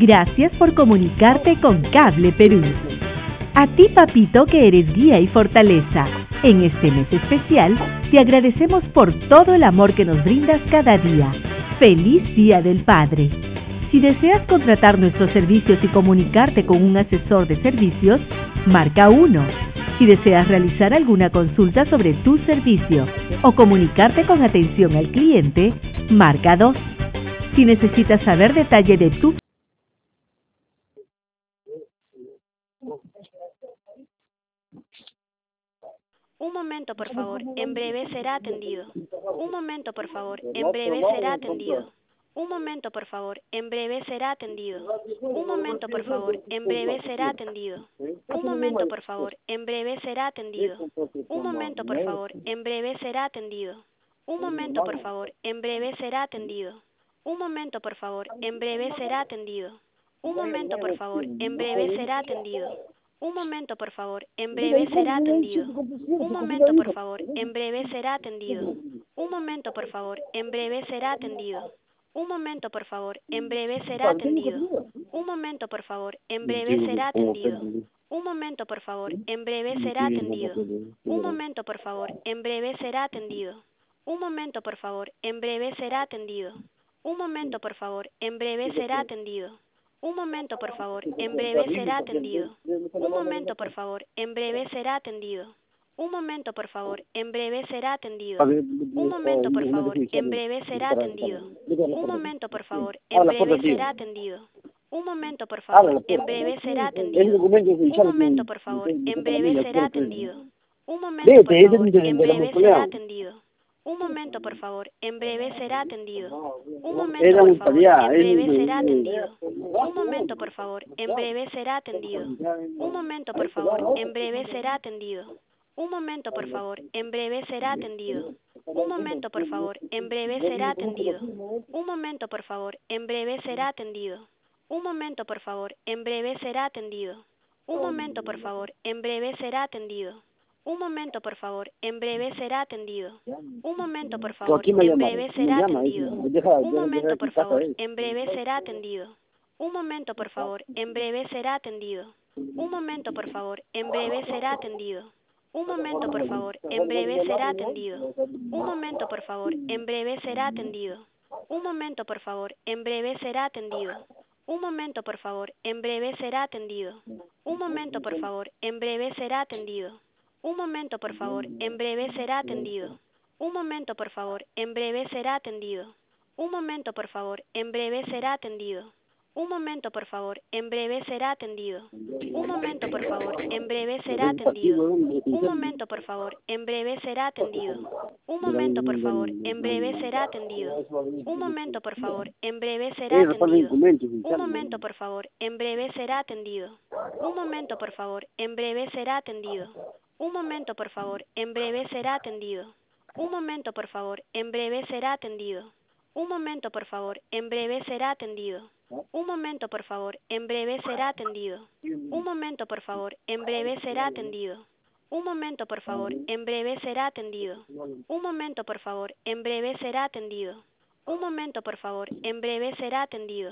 Gracias por comunicarte con Cable Perú. A ti, papito, que eres guía y fortaleza. En este mes especial, te agradecemos por todo el amor que nos brindas cada día. ¡Feliz Día del Padre! Si deseas contratar nuestros servicios y comunicarte con un asesor de servicios, marca 1. Si deseas realizar alguna consulta sobre tu servicio o comunicarte con atención al cliente, marca 2. Si necesitas saber detalle de tu Un momento, por favor. En breve será atendido. Un momento, por favor. En breve será atendido. Un momento, por favor. En breve será atendido. Un momento, por favor. En breve será atendido. Un momento, por favor. En breve será atendido. Un momento, por favor. En breve será atendido. Un momento, por favor. En breve será atendido. Un momento, por favor. En breve será atendido. Un momento, por favor. En breve será atendido. Un momento, por favor. En breve será atendido. Un momento, por favor. En breve será atendido. Un momento, por favor. En breve será atendido. Un momento, por favor. En breve será atendido. Un momento, por favor. En breve será atendido. Un momento, por favor. En breve será atendido. Un momento, por favor. En breve será atendido. Un momento, por favor. En breve será atendido. Un momento, por favor. En breve será atendido. Un momento, por favor. En breve será atendido. Un momento, por favor. En breve será atendido. Un momento, por favor. En breve será atendido. Un momento, por favor. En breve será atendido. Un momento, por favor. En breve será atendido. Un momento, por favor. En breve será atendido. Un momento, por favor. En breve será atendido. Un momento, por favor. En breve será atendido. Un momento, por favor. En breve será atendido. Un momento, por favor. En breve será atendido. Un momento, por favor. En breve será atendido. Un momento, por favor. En breve será atendido. Un momento, por favor. En breve será atendido. Un momento, por favor. En breve será atendido. Un momento, por favor. En breve será atendido. Un momento, por favor. En breve será atendido. Un momento, por favor. En breve será atendido. Un momento, por favor. En breve será atendido. Un momento, por favor. En breve será atendido. Un momento, por favor. En breve será atendido. Un momento, por favor. En breve será atendido. Un momento, por favor. En breve será atendido. Un momento, por favor. En breve será atendido. Un momento, por favor. En breve será atendido. Un momento, por favor. En breve será atendido. Un momento, por favor. En breve será atendido. Un momento, por favor. En breve será atendido. Un momento, por favor. En breve será atendido. Un momento, por favor. En breve será atendido. Un momento, por favor. En breve será atendido. Un momento, por favor. En breve será atendido. Un momento, por favor. En breve será atendido. Un momento, por favor. En breve será atendido. Un momento, por favor. En breve será atendido. Un momento, por favor. En breve será atendido. Un momento, por favor. En breve será atendido. Un momento, por favor. En breve será atendido. Un momento, por favor. En breve será atendido. Un momento, por favor. En breve será atendido. Un momento, por favor. En breve será atendido. Un momento, por favor. En breve será atendido. Un momento, por favor. En breve será atendido. Un momento, por favor. En breve será atendido. Un momento, por favor. En breve será atendido. Un momento, por favor. En breve será atendido.